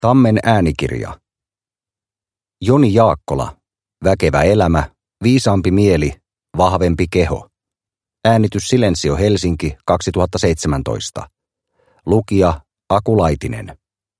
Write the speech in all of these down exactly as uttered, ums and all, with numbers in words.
Tammen äänikirja. Joni Jaakkola. Väkevä elämä, viisaampi mieli, vahvempi keho. Äänitys Silensio Helsinki kaksituhattaseitsemäntoista. Lukija Aku Laitinen.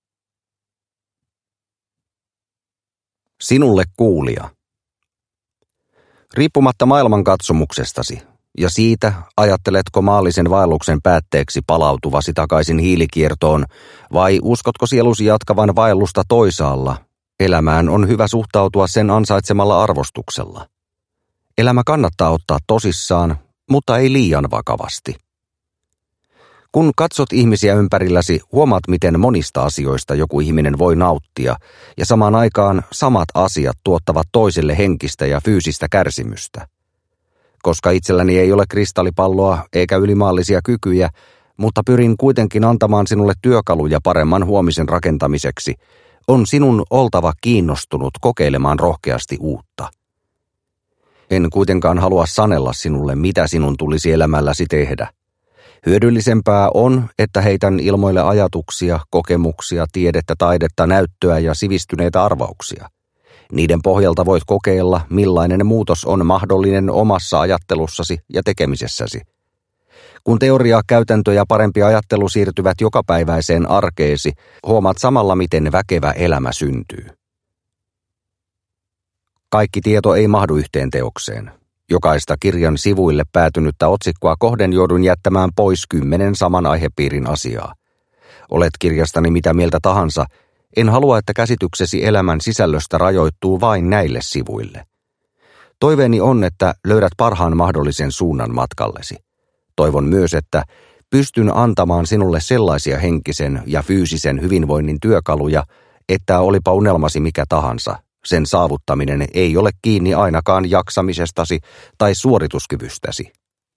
Sinulle kuulija. Riippumatta maailmankatsomuksestasi ja siitä, ajatteletko maallisen vaelluksen päätteeksi palautuvasi takaisin hiilikiertoon vai uskotko sielusi jatkavan vaellusta toisaalla, elämään on hyvä suhtautua sen ansaitsemalla arvostuksella. Elämä kannattaa ottaa tosissaan, mutta ei liian vakavasti. Kun katsot ihmisiä ympärilläsi, huomaat, miten monista asioista joku ihminen voi nauttia, ja samaan aikaan samat asiat tuottavat toiselle henkistä ja fyysistä kärsimystä. Koska itselläni ei ole kristallipalloa eikä ylimaallisia kykyjä, mutta pyrin kuitenkin antamaan sinulle työkaluja paremman huomisen rakentamiseksi, on sinun oltava kiinnostunut kokeilemaan rohkeasti uutta. En kuitenkaan halua sanella sinulle, mitä sinun tulisi elämälläsi tehdä. Hyödyllisempää on, että heitän ilmoille ajatuksia, kokemuksia, tiedettä, taidetta, näyttöä ja sivistyneitä arvauksia. Niiden pohjalta voit kokeilla, millainen muutos on mahdollinen omassa ajattelussasi ja tekemisessäsi. Kun teoria, käytäntö ja parempi ajattelu siirtyvät jokapäiväiseen arkeesi, huomaat samalla, miten väkevä elämä syntyy. Kaikki tieto ei mahdu yhteen teokseen. Jokaista kirjan sivuille päätynyttä otsikkoa kohden joudun jättämään pois kymmenen saman aihepiirin asiaa. Olet kirjastani mitä mieltä tahansa, en halua, että käsityksesi elämän sisällöstä rajoittuu vain näille sivuille. Toiveeni on, että löydät parhaan mahdollisen suunnan matkallesi. Toivon myös, että pystyn antamaan sinulle sellaisia henkisen ja fyysisen hyvinvoinnin työkaluja, että olipa unelmasi mikä tahansa, sen saavuttaminen ei ole kiinni ainakaan jaksamisestasi tai suorituskyvystäsi.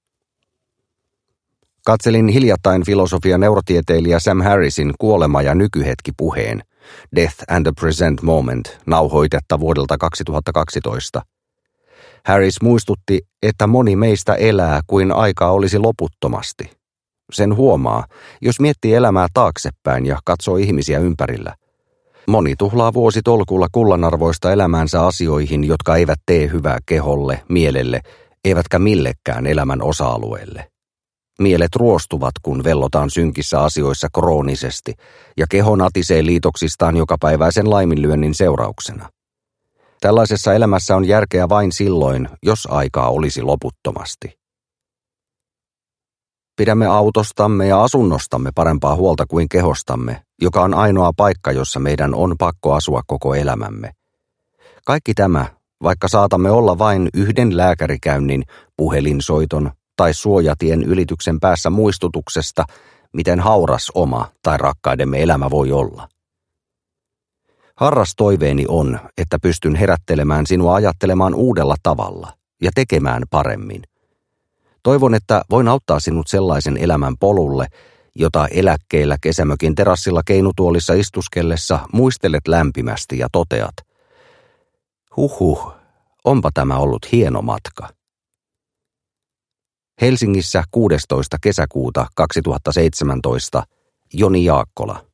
Katselin hiljattain filosofia neurotieteilijä Sam Harrisin Kuolema ja nykyhetki -puheen, Death and the Present Moment, nauhoitetta vuodelta kaksituhattakaksitoista. Harris muistutti, että moni meistä elää kuin aikaa olisi loputtomasti. Sen huomaa, jos miettii elämää taaksepäin ja katsoo ihmisiä ympärillä. Moni tuhlaa vuositolkulla kullanarvoista elämäänsä asioihin, jotka eivät tee hyvää keholle, mielelle, eivätkä millekään elämän osa-alueelle. Mielet ruostuvat, kun vellotaan synkissä asioissa kroonisesti, ja keho natisee liitoksistaan jokapäiväisen laiminlyönnin seurauksena. Tällaisessa elämässä on järkeä vain silloin, jos aikaa olisi loputtomasti. Pidämme autostamme ja asunnostamme parempaa huolta kuin kehostamme, joka on ainoa paikka, jossa meidän on pakko asua koko elämämme. Kaikki tämä, vaikka saatamme olla vain yhden lääkärikäynnin, puhelinsoiton tai suojatien ylityksen päässä muistutuksesta, miten hauras oma tai rakkaidemme elämä voi olla. Harras toiveeni on, että pystyn herättelemään sinua ajattelemaan uudella tavalla ja tekemään paremmin. Toivon, että voin auttaa sinut sellaisen elämän polulle, jota eläkkeellä kesämökin terassilla keinutuolissa istuskellessa muistelet lämpimästi ja toteat: Huhhuh, onpa tämä ollut hieno matka. Helsingissä kuudestoista kesäkuuta kaksituhattaseitsemäntoista, Joni Jaakkola.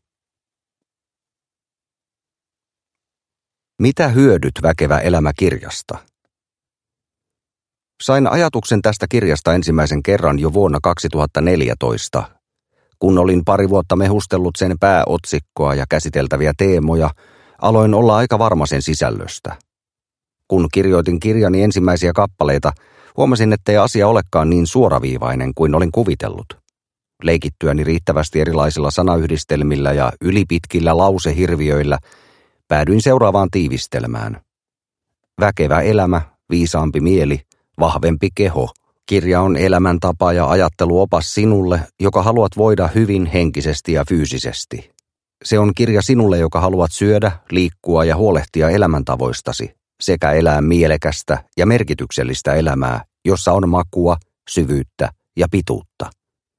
Mitä hyödyt väkevä elämä -kirjasta? Sain ajatuksen tästä kirjasta ensimmäisen kerran jo vuonna kaksituhattaneljätoista. Kun olin pari vuotta mehustellut sen pääotsikkoa ja käsiteltäviä teemoja, aloin olla aika varma sen sisällöstä. Kun kirjoitin kirjani ensimmäisiä kappaleita, huomasin, ettei asia olekaan niin suoraviivainen kuin olin kuvitellut. Leikittyäni riittävästi erilaisilla sanayhdistelmillä ja ylipitkillä lausehirviöillä päädyin seuraavaan tiivistelmään. Väkevä elämä, viisaampi mieli, vahvempi keho. Kirja on elämäntapa ja ajatteluopas sinulle, joka haluat voida hyvin henkisesti ja fyysisesti. Se on kirja sinulle, joka haluat syödä, liikkua ja huolehtia elämäntavoistasi, sekä elää mielekästä ja merkityksellistä elämää, jossa on makua, syvyyttä ja pituutta.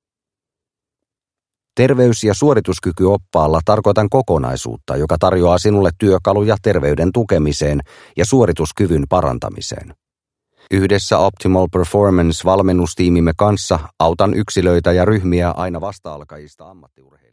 Terveys- ja suorituskykyoppaalla tarkoitan kokonaisuutta, joka tarjoaa sinulle työkaluja terveyden tukemiseen ja suorituskyvyn parantamiseen. Yhdessä Optimal Performance-valmennustiimimme kanssa autan yksilöitä ja ryhmiä aina vasta-alkajista ammattiurheilijoista.